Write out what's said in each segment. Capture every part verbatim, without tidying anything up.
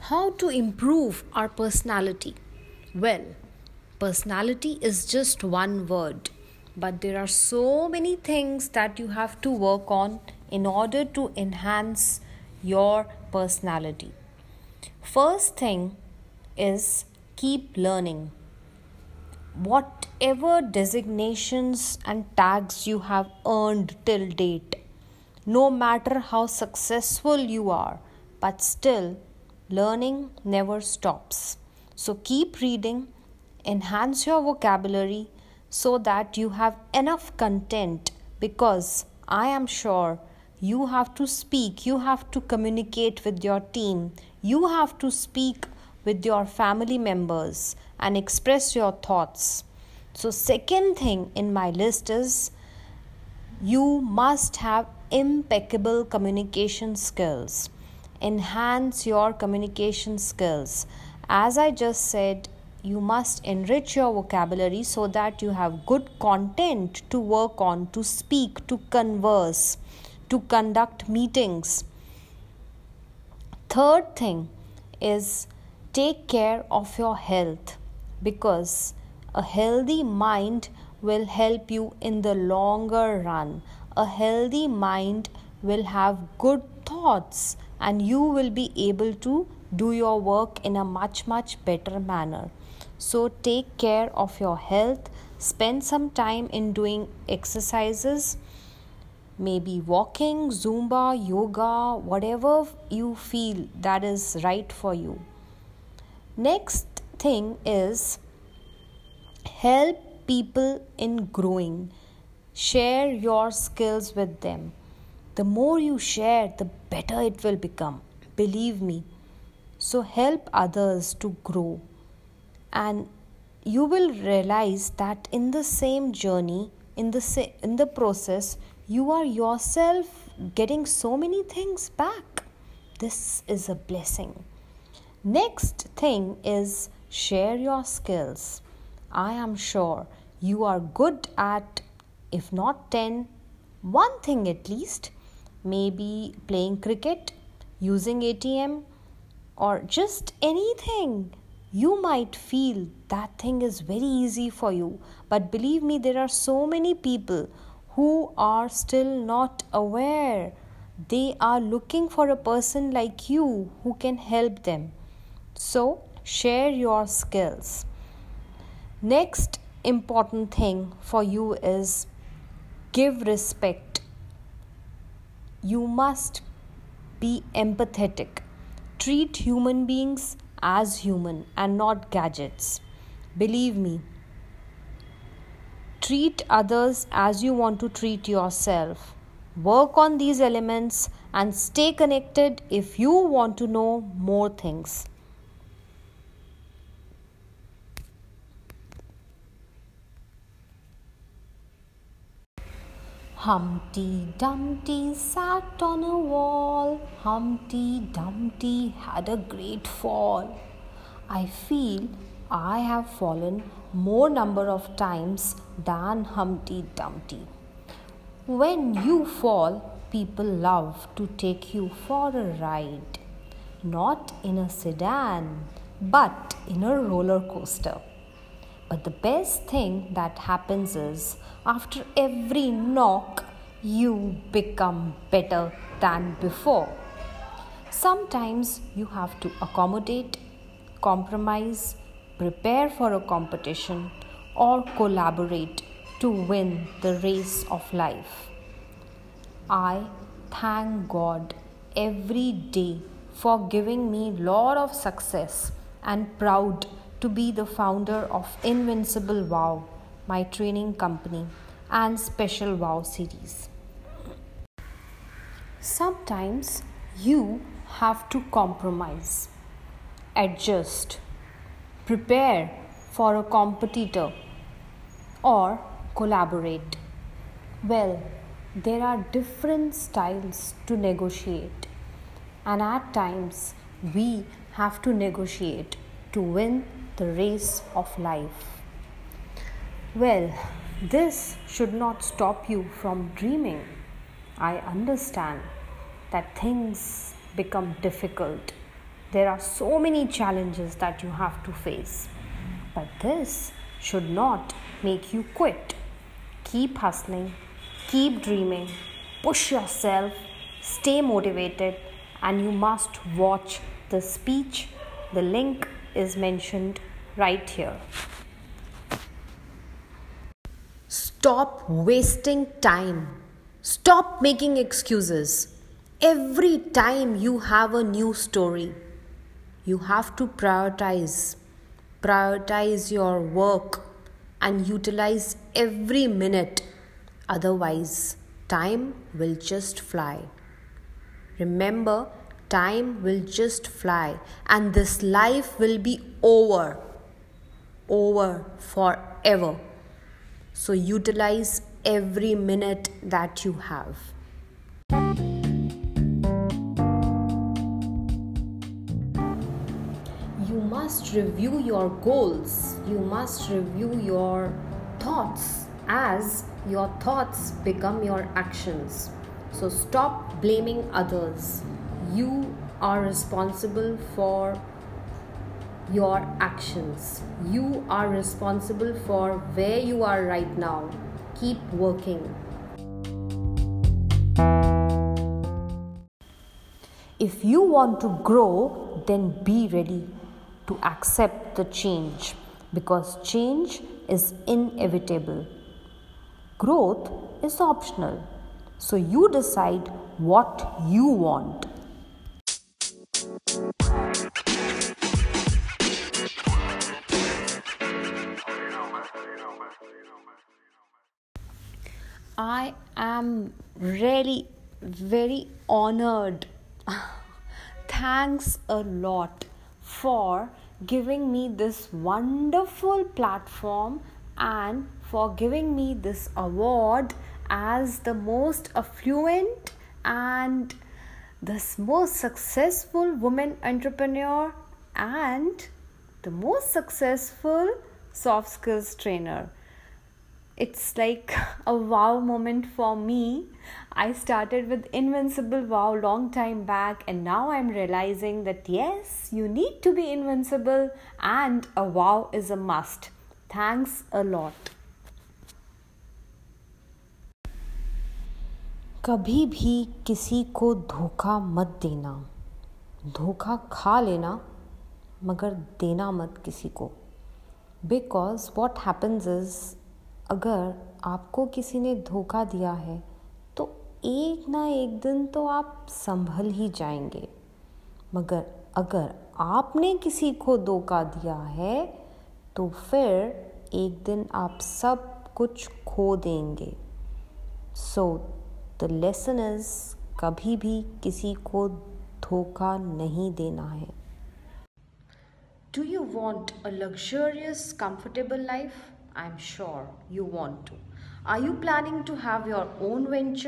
How to improve our personality? Well, personality is just one word, but there are so many things that you have to work on in order to enhance your personality. First thing is keep learning. Whatever designations and tags you have earned till date, no matter how successful you are, but still learning never stops. So keep reading, enhance your vocabulary so that you have enough content, because I am sure you have to speak, you have to communicate with your team, you have to speak with your family members and express your thoughts. So second thing in my list is you must have impeccable communication skills. Enhance your communication skills. As I just said, you must enrich your vocabulary so that you have good content to work on, to speak, to converse, to conduct meetings. Third thing is take care of your health, because a healthy mind will help you in the longer run. A healthy mind will have good thoughts and you will be able to do your work in a much much better manner. So take care of your health. Spend some time in doing exercises, maybe walking, Zumba, yoga, whatever you feel that is right for you. Next thing is help people in growing. Share your skills with them. The more you share, the better it will become. Believe me. So help others to grow. And you will realize that in the same journey, in the sa- in the process, you are yourself getting so many things back. This is a blessing. Next thing is share your skills. I am sure you are good at, if not ten, one thing at least. Maybe playing cricket, using A T M, or just anything. You might feel that thing is very easy for you. But believe me, there are so many people who are still not aware. They are looking for a person like you who can help them. So, share your skills. Next important thing for you is give respect. You must be empathetic. Treat human beings as human and not gadgets. Believe me. Treat others as you want to treat yourself. Work on these elements and stay connected if you want to know more things. Humpty Dumpty sat on a wall. Humpty Dumpty had a great fall. I feel I have fallen more number of times than Humpty Dumpty. When you fall, people love to take you for a ride. Not in a sedan, but in a roller coaster. But the best thing that happens is, after every knock, you become better than before. Sometimes you have to accommodate, compromise, prepare for a competition, or collaborate to win the race of life. I thank God every day for giving me lot of success, and proud to be the founder of Invincible Wow, my training company, and Special Wow series. Sometimes you have to compromise, adjust, prepare for a competitor, or collaborate. Well, there are different styles to negotiate, and at times we have to negotiate to win the race of life. Well, this should not stop you from dreaming. I understand that things become difficult. There are so many challenges that you have to face. But this should not make you quit. Keep hustling, keep dreaming, push yourself, stay motivated, and you must watch the speech. The link is mentioned right here. Stop wasting time. Stop making excuses. Every time you have a new story, you have to prioritize. Prioritize your work and utilize every minute. Otherwise, time will just fly. Remember, time will just fly and this life will be over. Over forever. So utilize every minute that you have. You must review your goals. You must review your thoughts as your thoughts become your actions. So stop blaming others. You are responsible for your actions. You are responsible for where you are right now. Keep working. If you want to grow, then be ready to accept the change because change is inevitable. Growth is optional. So you decide what you want. I am really very honored. Thanks a lot for giving me this wonderful platform and for giving me this award as the most affluent and the most successful woman entrepreneur and the most successful soft skills trainer. It's like a wow moment for me. I started with Invincible Wow long time back and now I'm realizing that yes, you need to be invincible and a wow is a must. Thanks a lot. कभी भी किसी को धोखा मत देना. धोखा खा लेना मगर देना मत किसी को. Because what happens is अगर आपको किसी ने धोखा दिया है तो एक ना एक दिन तो आप संभल ही जाएंगे. मगर अगर आपने किसी को धोखा दिया है तो फिर एक दिन आप सब कुछ खो देंगे. सो द लेसन इज कभी भी किसी को धोखा नहीं देना है. Do you want a luxurious, comfortable life? I'm sure you want to. Are you planning to have your own venture?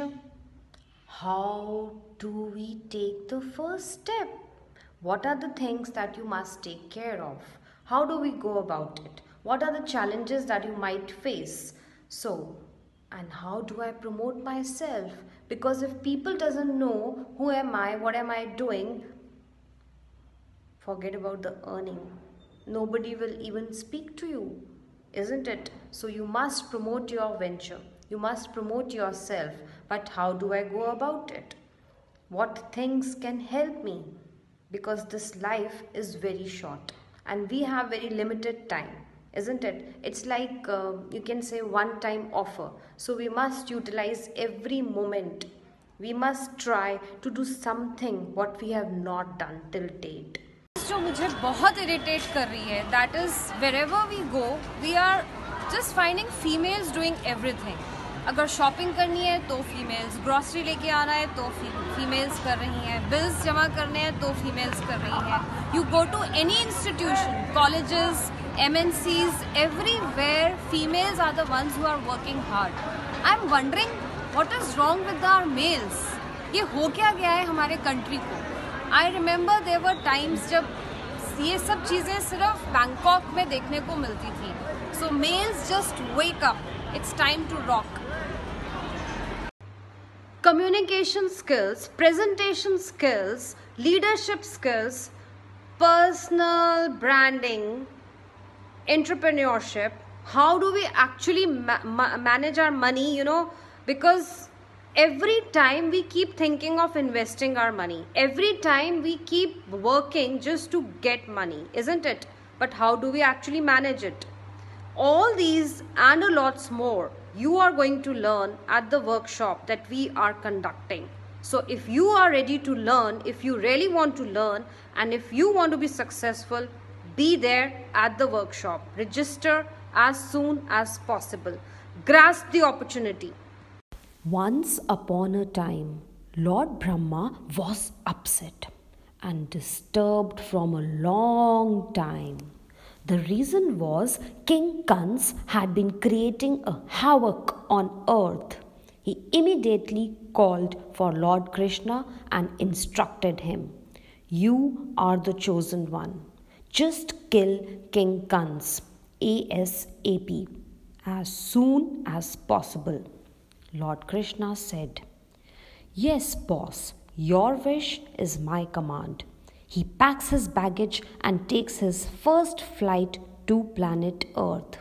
How do we take the first step? What are the things that you must take care of? How do we go about it? What are the challenges that you might face? So, and how do I promote myself? Because if people doesn't know who am I, what am I doing, forget about the earning. Nobody will even speak to you. Isn't it? So you must promote your venture. You must promote yourself. But how do I go about it? What things can help me? Because this life is very short and we have very limited time. Isn't it? It's like uh, you can say one time offer. So we must utilize every moment. We must try to do something what we have not done till date. जो मुझे बहुत irritate कर रही है that is wherever we go we are just finding females doing everything. अगर shopping करनी है तो फीमेल्स, ग्रॉसरी लेके आना है तो फीमेल्स कर रही हैं, बिल्स जमा करने हैं तो फीमेल्स कर रही हैं. You go to any institution, colleges, MNCs, everywhere females are the ones who are working hard. I am wondering what is wrong with our males. ये हो क्या गया है हमारे कंट्री को. I remember there were times जब ये सब चीज़ें सिर्फ बैंकॉक में देखने को मिलती थी. So males just wake up, it's time to rock. Communication skills, presentation skills, leadership skills, personal branding, entrepreneurship, how do we actually ma- ma- manage our money, you know, because every time we keep thinking of investing our money, every time we keep working just to get money, isn't it? But how do we actually manage it? All these and a lots more you are going to learn at the workshop that we are conducting. So if you are ready to learn, if you really want to learn, and if you want to be successful, be there at the workshop. Register as soon as possible. Grasp the opportunity. Once upon a time, Lord Brahma was upset and disturbed from a long time. The reason was King Kans had been creating a havoc on earth. He immediately called for Lord Krishna and instructed him, "You are the chosen one. Just kill King Kans ASAP, as soon as possible." Lord Krishna said, "Yes, boss, your wish is my command." He packs his baggage and takes his first flight to planet Earth.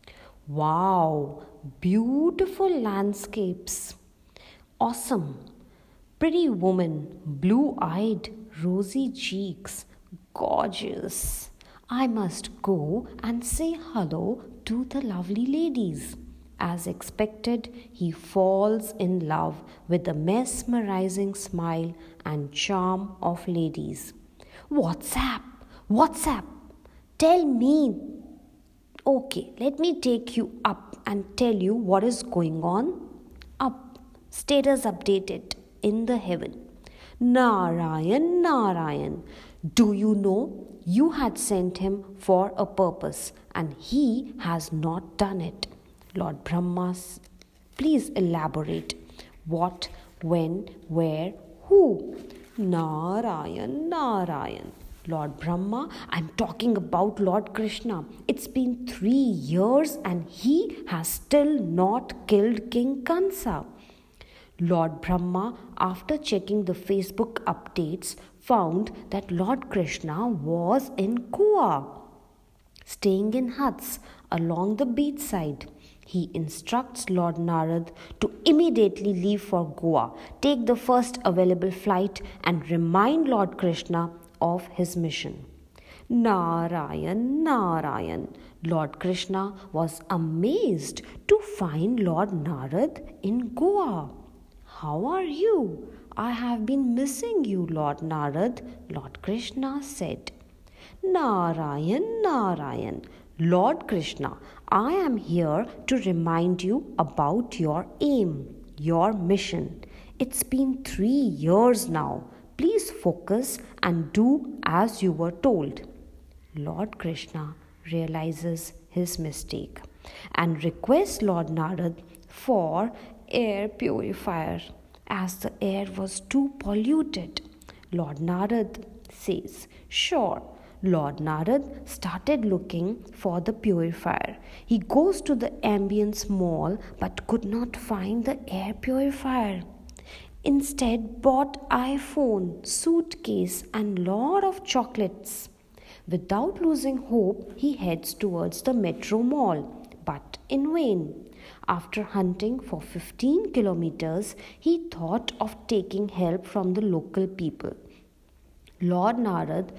Wow, beautiful landscapes. Awesome. Pretty woman, blue-eyed, rosy cheeks. Gorgeous. I must go and say hello to the lovely ladies. As expected, he falls in love with the mesmerizing smile and charm of ladies. "What's up? What's up? Tell me." "Okay, let me take you up and tell you what is going on." Up, status updated in the heaven. "Narayan, Narayan, do you know you had sent him for a purpose and he has not done it?" Lord Brahma, please elaborate. What, when, where, who? Narayan, Narayan. Lord Brahma, I'm talking about Lord Krishna. It's been three years and he has still not killed King Kansa. Lord Brahma, after checking the Facebook updates, found that Lord Krishna was in Goa, staying in huts along the beach side. He instructs Lord Narad to immediately leave for Goa, take the first available flight, and remind Lord Krishna of his mission. Narayan, Narayan. Lord Krishna was amazed to find Lord Narad in Goa. "How are you? I have been missing you, Lord Narad," Lord Krishna said. Narayan, Narayan. Lord Krishna, I am here to remind you about your aim, your mission. It's been three years now. Please focus and do as you were told. Lord Krishna realizes his mistake and requests Lord Narad for air purifier as the air was too polluted. Lord Narad says, "Sure." Lord Narad started looking for the purifier. He goes to the ambience mall but could not find the air purifier. Instead bought iPhone, suitcase and lot of chocolates. Without losing hope, he heads towards the metro mall, but in vain. After hunting for fifteen kilometers, he thought of taking help from the local people. Lord Narad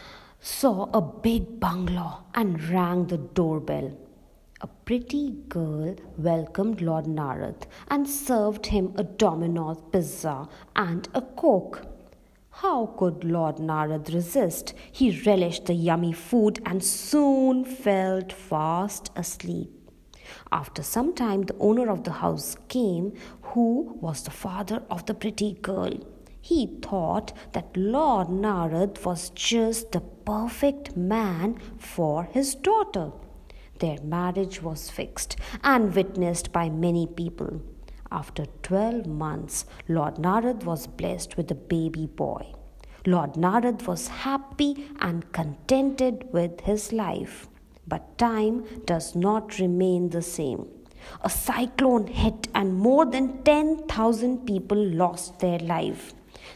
saw a big bungalow and rang the doorbell. A pretty girl welcomed Lord Narad and served him a Domino's pizza and a Coke. How could Lord Narad resist? He relished the yummy food and soon fell fast asleep. After some time, the owner of the house came, who was the father of the pretty girl. He thought that Lord Narad was just the perfect man for his daughter. Their marriage was fixed and witnessed by many people. After twelve months, Lord Narad was blessed with a baby boy. Lord Narad was happy and contented with his life. But time does not remain the same. A cyclone hit and more than ten thousand people lost their life.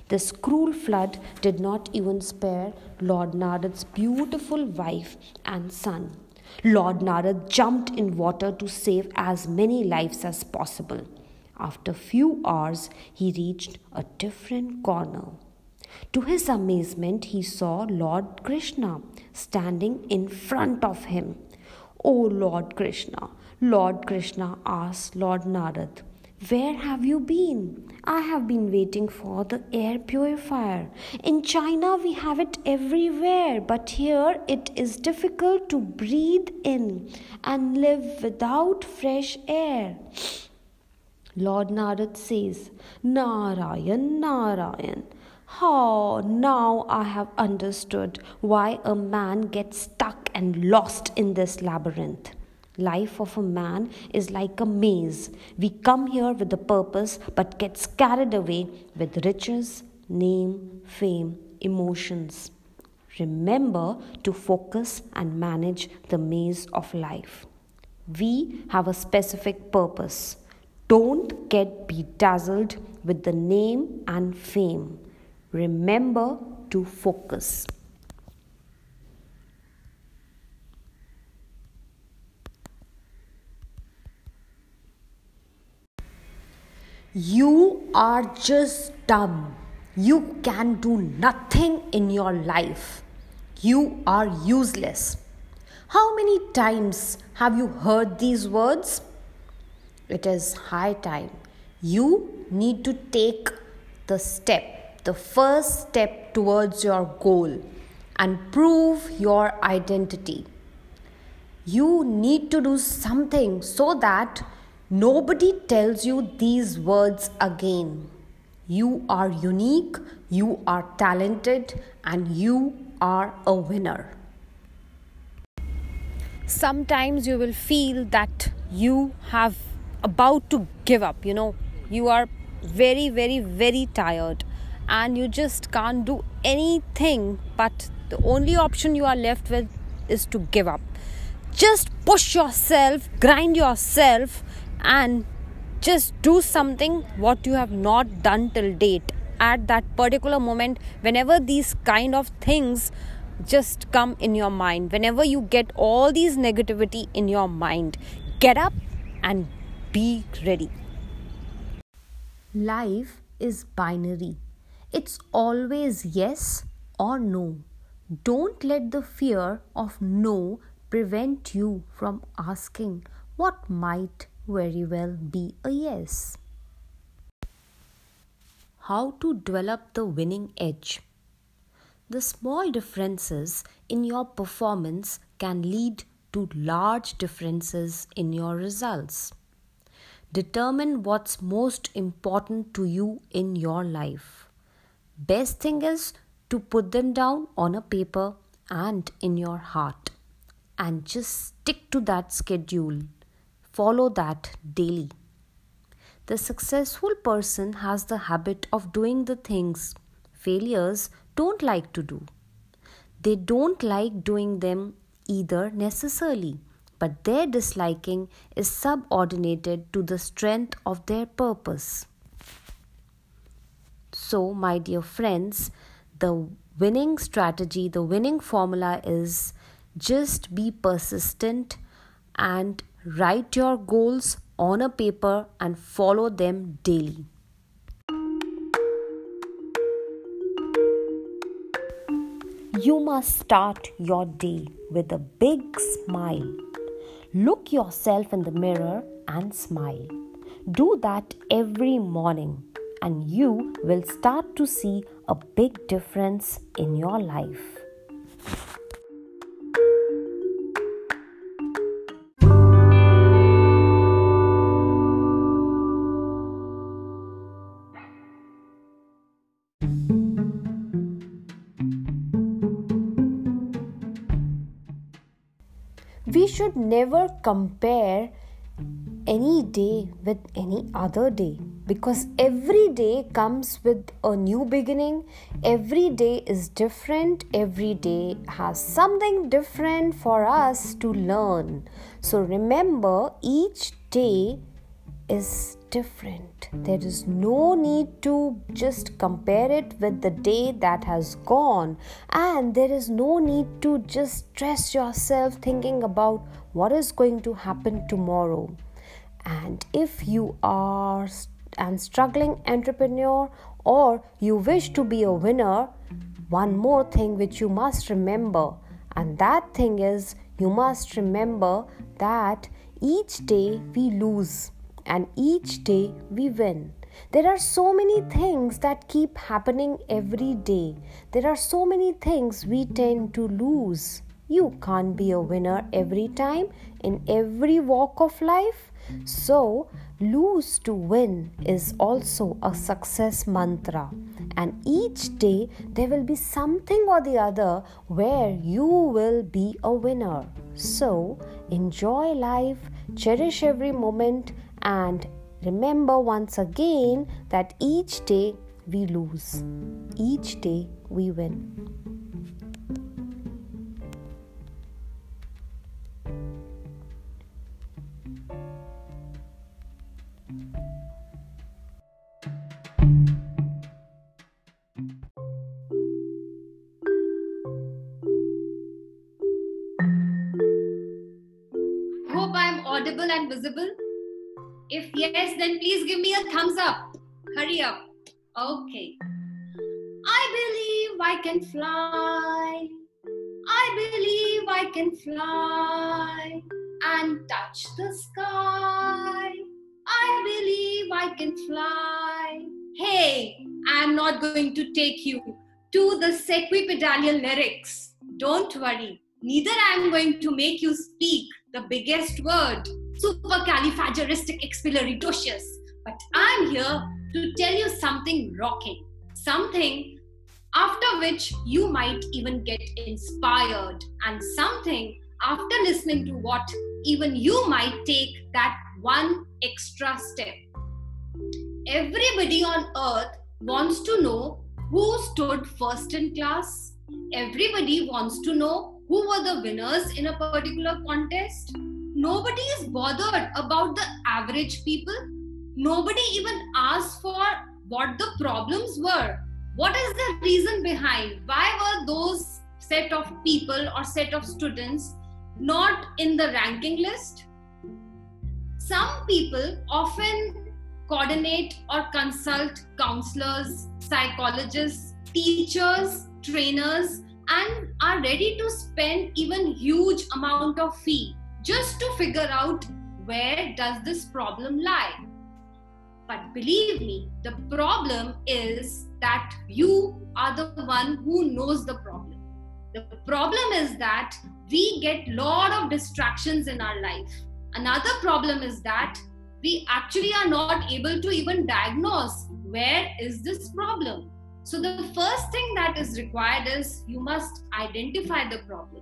This cruel flood did not even spare Lord Narad's beautiful wife and son. Lord Narad jumped in water to save as many lives as possible. After few hours, he reached a different corner. To his amazement, he saw Lord Krishna standing in front of him. "Oh Lord Krishna," Lord Krishna asked Lord Narad, "where have you been?" "I have been waiting for the air purifier. In China we have it everywhere, but here it is difficult to breathe in and live without fresh air." Lord Narad says, "Narayan, Narayan. Oh, now I have understood why a man gets stuck and lost in this labyrinth. Life of a man is like a maze. We come here with a purpose but get carried away with riches, name, fame, emotions. Remember to focus and manage the maze of life. We have a specific purpose. Don't get bedazzled with the name and fame. Remember to focus." You are just dumb. You can do nothing in your life. You are useless. How many times have you heard these words? It is high time. You need to take the step, the first step towards your goal and prove your identity. You need to do something so that nobody tells you these words again. You are unique, you are talented, and you are a winner. Sometimes you will feel that you have about to give up, you know, you are very, very, very tired and you just can't do anything, but the only option you are left with is to give up. Just push yourself, grind yourself, and just do something what you have not done till date. At that particular moment, whenever these kind of things just come in your mind, whenever you get all these negativity in your mind, get up and be ready. Life is binary. It's always yes or no. Don't let the fear of no prevent you from asking what might very well be a yes. How to develop the winning edge. The small differences in your performance can lead to large differences in your results. Determine what's most important to you in your life. Best thing is to put them down on a paper and in your heart. And just stick to that schedule. Follow that daily. The successful person has the habit of doing the things failures don't like to do. They don't like doing them either necessarily, but their disliking is subordinated to the strength of their purpose. So, my dear friends, the winning strategy, the winning formula is just be persistent and write your goals on a paper and follow them daily. You must start your day with a big smile. Look yourself in the mirror and smile. Do that every morning and you will start to see a big difference in your life. We should never compare any day with any other day, because every day comes with a new beginning. Every day is different. Every day has something different for us to learn. So remember, each day is different. There is no need to just compare it with the day that has gone, and there is no need to just stress yourself thinking about what is going to happen tomorrow. And if you are an struggling entrepreneur or you wish to be a winner, one more thing which you must remember, and that thing is you must remember that each day we lose and each day we win. There are so many things that keep happening every day. There are so many things we tend to lose. You can't be a winner every time in every walk of life. So, lose to win is also a success mantra. And each day there will be something or the other where you will be a winner. So, enjoy life, cherish every moment, and remember once again that each day we lose, each day we win. Hope I'm audible and visible. If yes, then please give me a thumbs up. Hurry up. Okay. I believe I can fly. I believe I can fly and touch the sky. I believe I can fly. Hey, I'm not going to take you to the sequipedalian lyrics. Don't worry. Neither I'm going to make you speak the biggest word, supercalifragilisticexpialidocious. But I'm here to tell you something rocking, something after which you might even get inspired, and something after listening to what even you might take that one extra step. Everybody on earth wants to know who stood first in class. Everybody wants to know who were the winners in a particular contest. Nobody is bothered about the average people. Nobody even asks for what the problems were. What is the reason behind? Why were those set of people or set of students not in the ranking list? Some people often coordinate or consult counselors, psychologists, teachers, trainers, and are ready to spend even huge amount of fee just to figure out where does this problem lie. But believe me, the problem is that you are the one who knows the problem. The problem is that we get lot of distractions in our life. Another problem is that we actually are not able to even diagnose where is this problem. So the first thing that is required is you must identify the problem.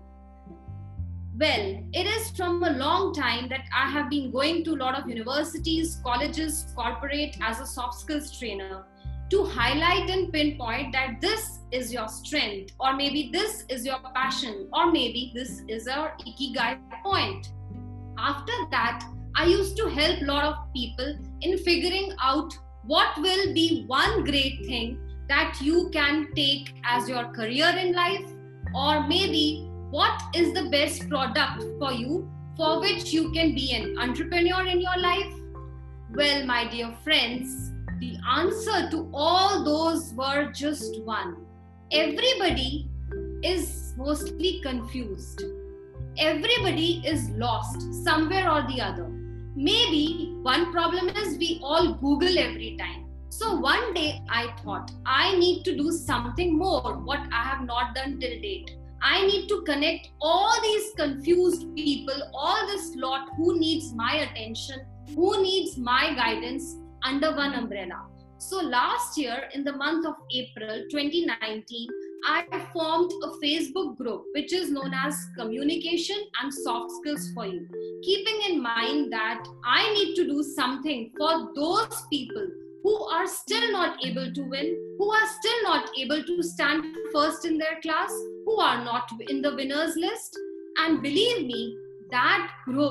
Well, it is from a long time that I have been going to a lot of universities, colleges, corporate as a soft skills trainer to highlight and pinpoint that this is your strength, or maybe this is your passion, or maybe this is your ikigai point. After that, I used to help a lot of people in figuring out what will be one great thing that you can take as your career in life, or maybe what is the best product for you for which you can be an entrepreneur in your life. Well, my dear friends, the answer to all those were just one. Everybody is mostly confused. Everybody is lost somewhere or the other. Maybe one problem is we all Google every time. So one day I thought I need to do something more what I have not done till date. I need to connect all these confused people, all this lot who needs my attention, who needs my guidance under one umbrella. So last year in the month of April twenty nineteen, I formed a Facebook group which is known as Communication and Soft Skills for You, keeping in mind that I need to do something for those people who are still not able to win, who are still not able to stand first in their class, who are not in the winners list. And believe me, that group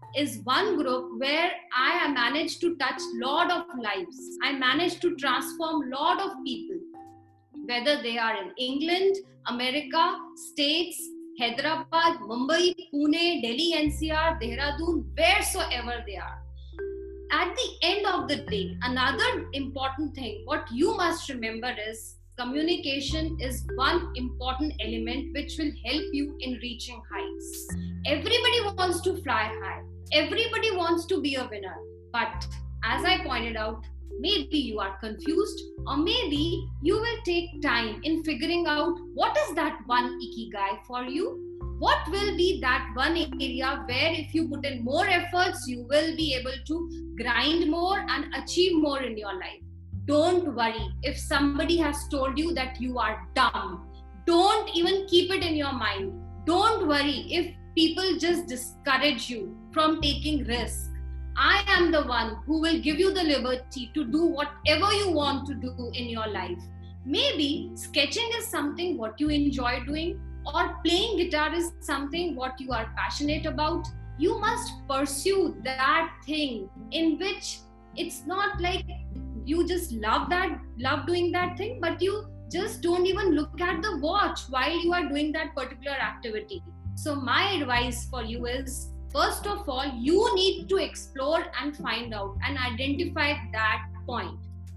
is one group where I managed to touch lot of lives. I managed to transform lot of people, whether they are in England, America, States, Hyderabad, Mumbai, Pune, Delhi, N C R, Dehradun, wheresoever they are. At the end of the day, another important thing, what you must remember is communication is one important element which will help you in reaching heights. Everybody wants to fly high. Everybody wants to be a winner. But as I pointed out, maybe you are confused, or maybe you will take time in figuring out what is that one ikigai for you. What will be that one area where if you put in more efforts, you will be able to grind more and achieve more in your life. Don't worry if somebody has told you that you are dumb. Don't even keep it in your mind. Don't worry if people just discourage you from taking risks. I am the one who will give you the liberty to do whatever you want to do in your life. Maybe sketching is something what you enjoy doing, or playing guitar is something what you are passionate about. You must pursue that thing in which it's not like you just love that, love doing that thing, but you just don't even look at the watch while you are doing that particular activity. So my advice for you is, first of all, you need to explore and find out and identify that point.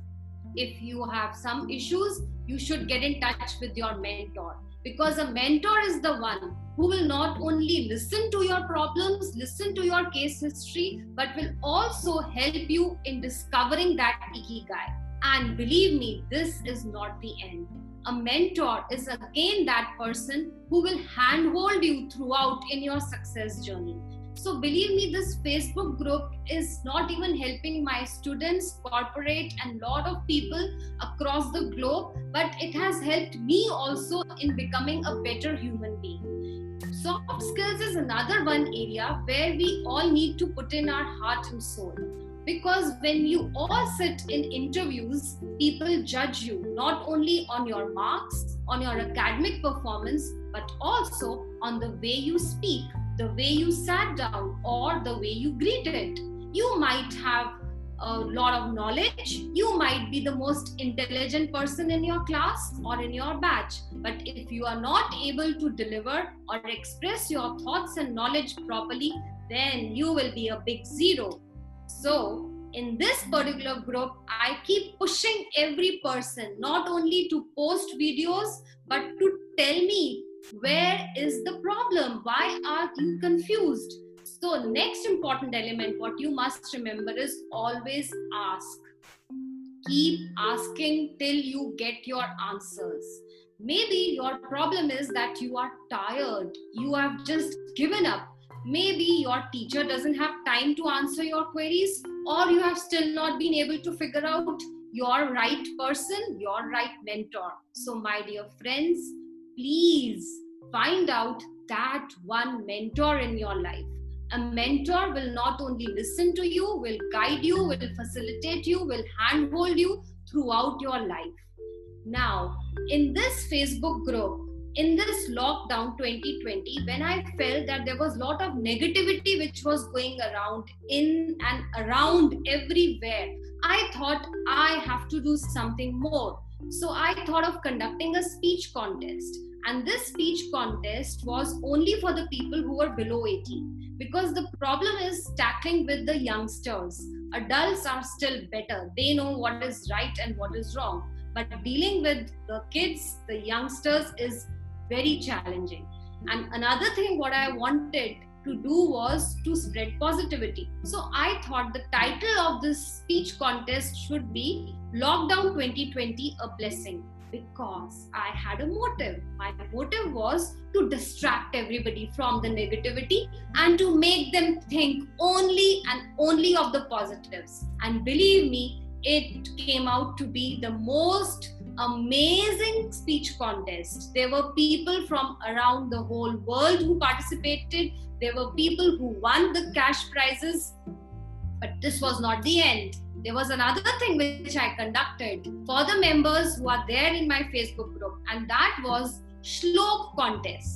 If you have some issues, you should get in touch with your mentor, because a mentor is the one who will not only listen to your problems, listen to your case history, but will also help you in discovering that ikigai. And believe me, this is not the end. A mentor is again that person who will handhold you throughout in your success journey. So believe me, this Facebook group is not even helping my students, corporate, and lot of people across the globe, but it has helped me also in becoming a better human being. Soft skills is another one area where we all need to put in our heart and soul. Because when you all sit in interviews, people judge you not only on your marks, on your academic performance, but also on the way you speak, the way you sat down, or the way you greeted. You might have a lot of knowledge, you might be the most intelligent person in your class or in your batch, but if you are not able to deliver or express your thoughts and knowledge properly, then you will be a big zero. So in this particular group, I keep pushing every person not only to post videos, but to tell me, where is the problem? Why are you confused? So next important element, what you must remember is always ask. Keep asking till you get your answers. Maybe your problem is that you are tired. You have just given up. Maybe your teacher doesn't have time to answer your queries, or you have still not been able to figure out your right person, your right mentor. So my dear friends, please find out that one mentor in your life. A mentor will not only listen to you, will guide you, will facilitate you, will handhold you throughout your life. Now, in this Facebook group, in this lockdown twenty twenty, when I felt that there was a lot of negativity which was going around in and around everywhere, I thought I have to do something more. So I thought of conducting a speech contest. And this speech contest was only for the people who were below eighteen. Because the problem is tackling with the youngsters. Adults are still better. They know what is right and what is wrong. But dealing with the kids, the youngsters, is very challenging. And another thing what I wanted to do was to spread positivity. So I thought the title of this speech contest should be Lockdown twenty twenty, a Blessing. Because I had a motive. My motive was to distract everybody from the negativity and to make them think only and only of the positives. And believe me, it came out to be the most amazing speech contest. There were people from around the whole world who participated. There were people who won the cash prizes. But this was not the end. There was another thing which I conducted for the members who are there in my Facebook group, and that was Shlok contest.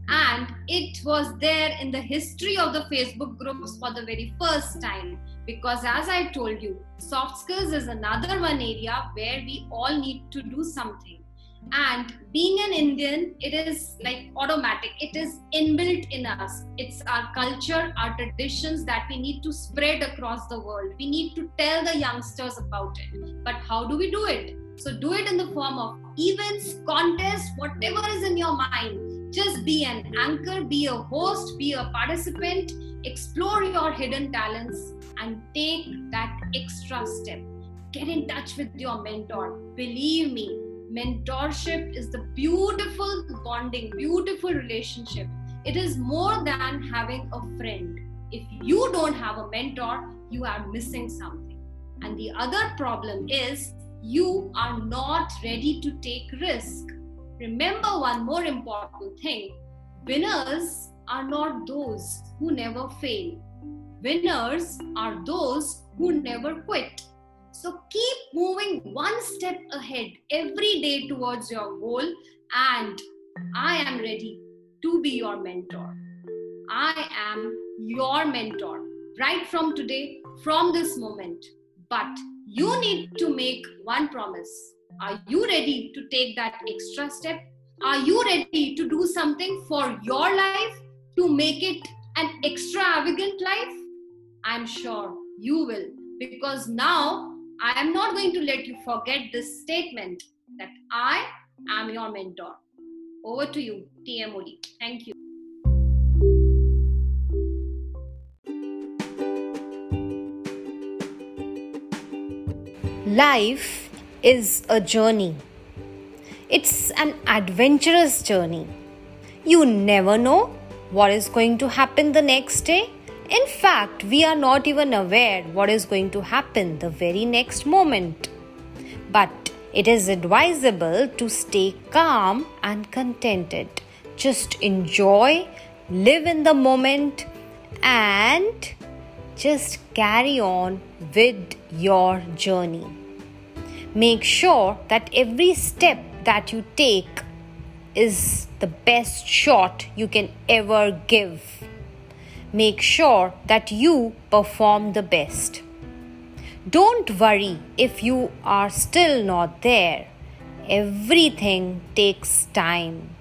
And it was there in the history of the Facebook groups for the very first time. Because as I told you, soft skills is another one area where we all need to do something. And being an Indian, it is like automatic. It is inbuilt in us. It's our culture, our traditions that we need to spread across the world. We need to tell the youngsters about it. But how do we do it? So do it in the form of events, contests, whatever is in your mind. Just be an anchor, be a host, be a participant, explore your hidden talents and take that extra step. Get in touch with your mentor. Believe me, mentorship is the beautiful bonding, beautiful relationship. It is more than having a friend. If you don't have a mentor, you are missing something. And the other problem is you are not ready to take risk. Remember one more important thing. Winners are not those who never fail. Winners are those who never quit. So keep moving one step ahead every day towards your goal, and I am ready to be your mentor. I am your mentor right from today, from this moment. But you need to make one promise. Are you ready to take that extra step? Are you ready to do something for your life to make it an extravagant life? I'm sure you will, because now I am not going to let you forget this statement that I am your mentor. Over to you, T M O D. Thank you. Life is a journey. It's an adventurous journey. You never know what is going to happen the next day. In fact, we are not even aware what is going to happen the very next moment. But it is advisable to stay calm and contented. Just enjoy, live in the moment, and just carry on with your journey. Make sure that every step that you take is the best shot you can ever give. Make sure that you perform the best. Don't worry if you are still not there. Everything takes time.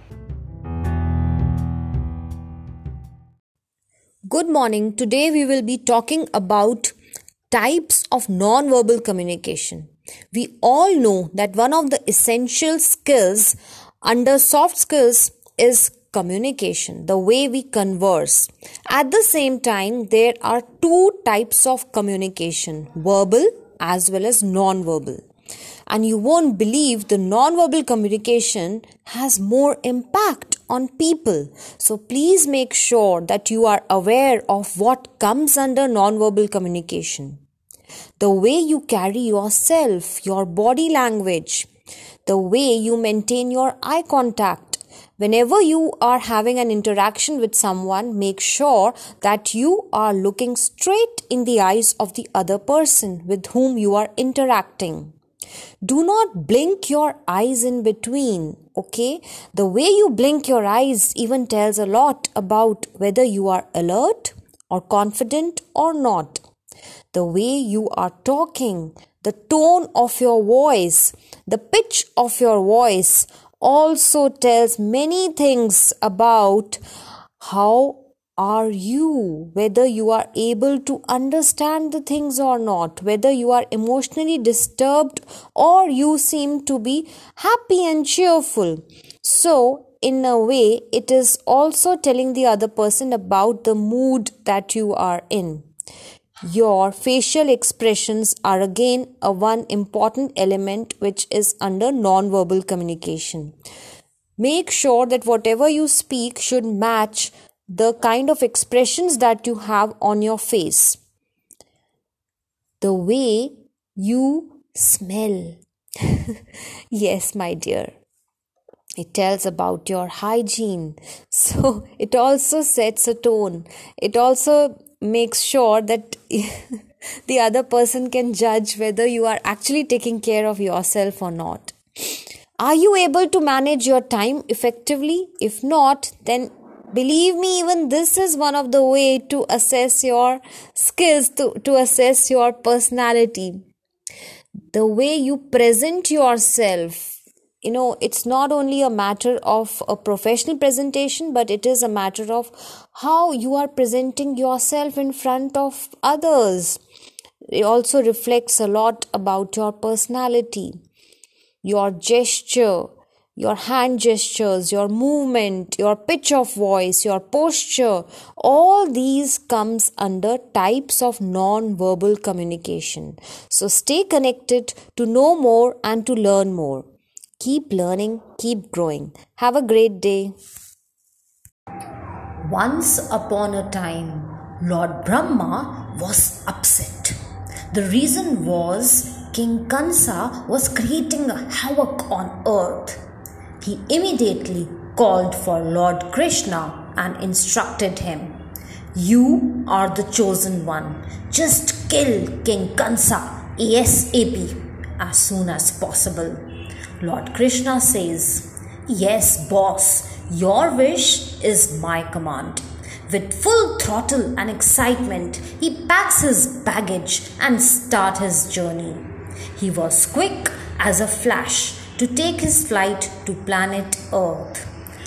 Good morning. Today we will be talking about types of non-verbal communication. We all know that one of the essential skills under soft skills is communication, the way we converse. At the same time, there are two types of communication, verbal as well as non-verbal. And you won't believe the non-verbal communication has more impact on people. So please make sure that you are aware of what comes under non-verbal communication. The way you carry yourself, your body language, the way you maintain your eye contact. Whenever you are having an interaction with someone, make sure that you are looking straight in the eyes of the other person with whom you are interacting. Do not blink your eyes in between, okay? The way you blink your eyes even tells a lot about whether you are alert or confident or not. The way you are talking, the tone of your voice, the pitch of your voice also tells many things about how are you, whether you are able to understand the things or not, whether you are emotionally disturbed or you seem to be happy and cheerful. So, in a way, it is also telling the other person about the mood that you are in. Your facial expressions are again a one important element which is under non-verbal communication. Make sure that whatever you speak should match the kind of expressions that you have on your face. The way you smell. Yes, my dear. It tells about your hygiene. So it also sets a tone. It also makes sure that the other person can judge whether you are actually taking care of yourself or not. Are you able to manage your time effectively? If not, then Believe me, even this is one of the way to assess your skills, to, to assess your personality. The way you present yourself. You know, it's not only a matter of a professional presentation, but it is a matter of how you are presenting yourself in front of others. It also reflects a lot about your personality, your gesture, your hand gestures, your movement, your pitch of voice, your posture. All these comes under types of non-verbal communication. So stay connected to know more and to learn more. Keep learning, keep growing. Have a great day. Once upon a time, Lord Brahma was upset. The reason was King Kansa was creating a havoc on earth. He immediately called for Lord Krishna and instructed him, "You are the chosen one. Just kill King Kansa ASAP, as soon as possible." Lord Krishna says, "Yes, boss, your wish is my command." With full throttle and excitement, he packs his baggage and starts his journey. He was quick as a flash to take his flight to planet Earth.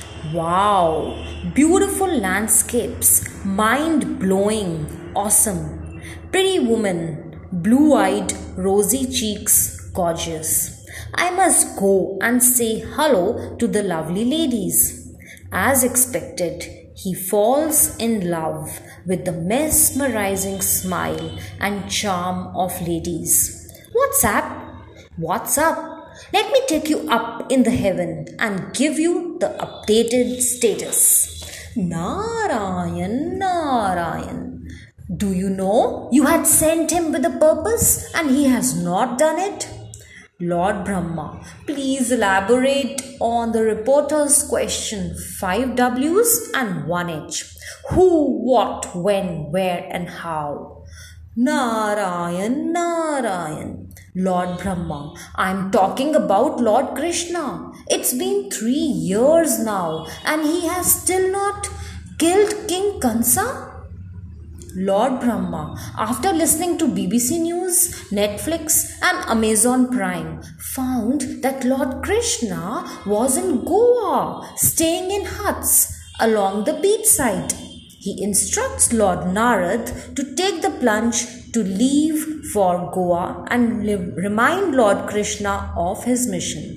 Wow! Beautiful landscapes, mind-blowing, awesome. Pretty woman, blue-eyed, rosy cheeks, gorgeous. I must go and say hello to the lovely ladies. As expected, he falls in love with the mesmerizing smile and charm of ladies. "What's up? What's up? Let me take you up in the heaven and give you the updated status." Narayan, Narayan. Do you know you had sent him with a purpose and he has not done it? Lord Brahma, please elaborate on the reporter's question five W's and one H. Who, what, when, where and how? Narayan, Narayan. Lord Brahma, I'm talking about Lord Krishna. It's been three years now and he has still not killed King Kansa? Lord Brahma, after listening to B B C News, Netflix and Amazon Prime, found that Lord Krishna was in Goa, staying in huts along the beachside. He instructs Lord Narad to take the plunge to leave for Goa and remind Lord Krishna of his mission.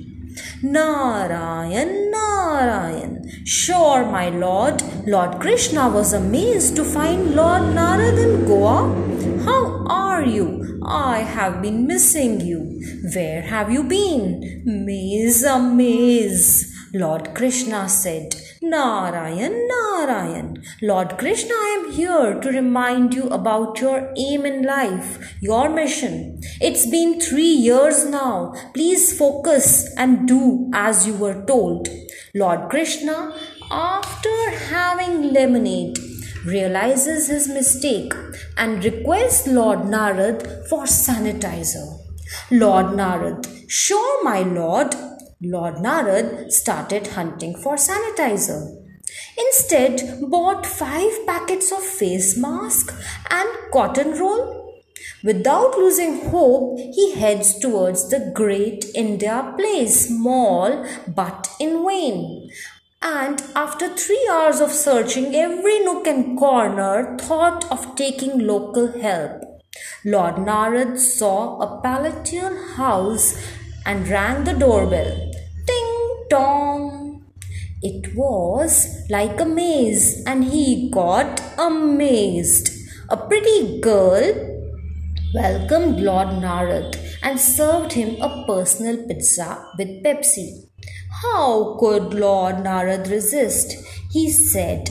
Narayan, Narayan. Sure, my lord, Lord Krishna was amazed to find Lord Narad in Goa. How are you? I have been missing you. Where have you been? Maze, a maze. Lord Krishna said, Narayan, Narayan. Lord Krishna, I am here to remind you about your aim in life, your mission. It's been three years now. Please focus and do as you were told. Lord Krishna, after having lemonade, realizes his mistake and requests Lord Narad for sanitizer. Lord Narad, sure, my lord. Lord Narad started hunting for sanitizer. Instead, bought five packets of face mask and cotton roll. Without losing hope, he heads towards the Great India Place Mall, but in vain. And after three hours of searching every nook and corner, thought of taking local help. Lord Narad saw a palatial house and rang the doorbell. Ting tong. It was like a maze and he got amazed. A pretty girl welcomed Lord Narad and served him a personal pizza with Pepsi. How could Lord Narad resist? He said,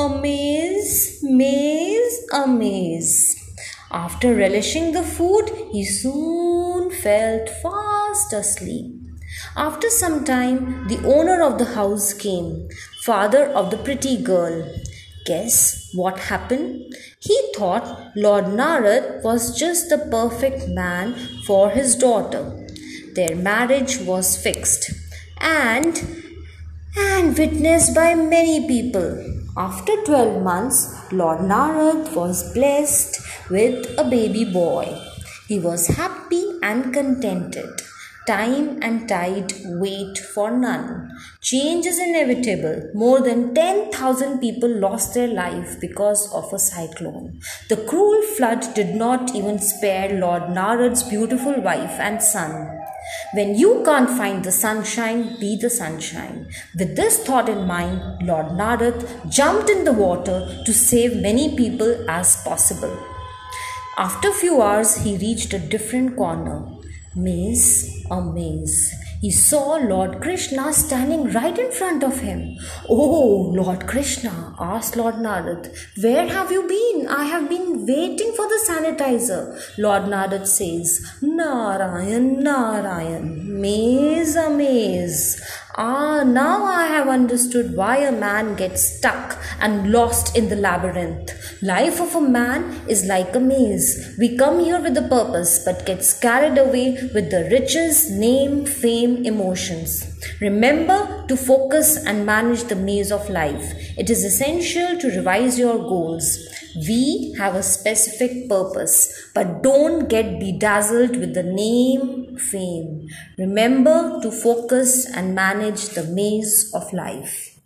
"Amaze, maze, amaze." After relishing the food, he soon felt fast asleep. After some time, the owner of the house came, father of the pretty girl. Guess what happened? He thought Lord Narad was just the perfect man for his daughter. Their marriage was fixed and, and witnessed by many people. After twelve months, Lord Narad was blessed with a baby boy. He was happy and contented. Time and tide wait for none. Change is inevitable. More than ten thousand people lost their life because of a cyclone. The cruel flood did not even spare Lord Narad's beautiful wife and son. When you can't find the sunshine, be the sunshine. With this thought in mind, Lord Narad jumped in the water to save many people as possible. After a few hours, he reached a different corner. Maze, a maze. He saw Lord Krishna standing right in front of him. "Oh, Lord Krishna," asked Lord Narad, "where have you been? I have been waiting for the sanitizer." Lord Narad says, "Narayan, Narayan, maze, a maze. Ah, now I have understood why a man gets stuck and lost in the labyrinth. Life of a man is like a maze. We come here with a purpose but get carried away with the riches, name, fame, emotions. Remember to focus and manage the maze of life. It is essential to revise your goals. We have a specific purpose, but don't get bedazzled with the name, fame. Remember to focus and manage the maze of life."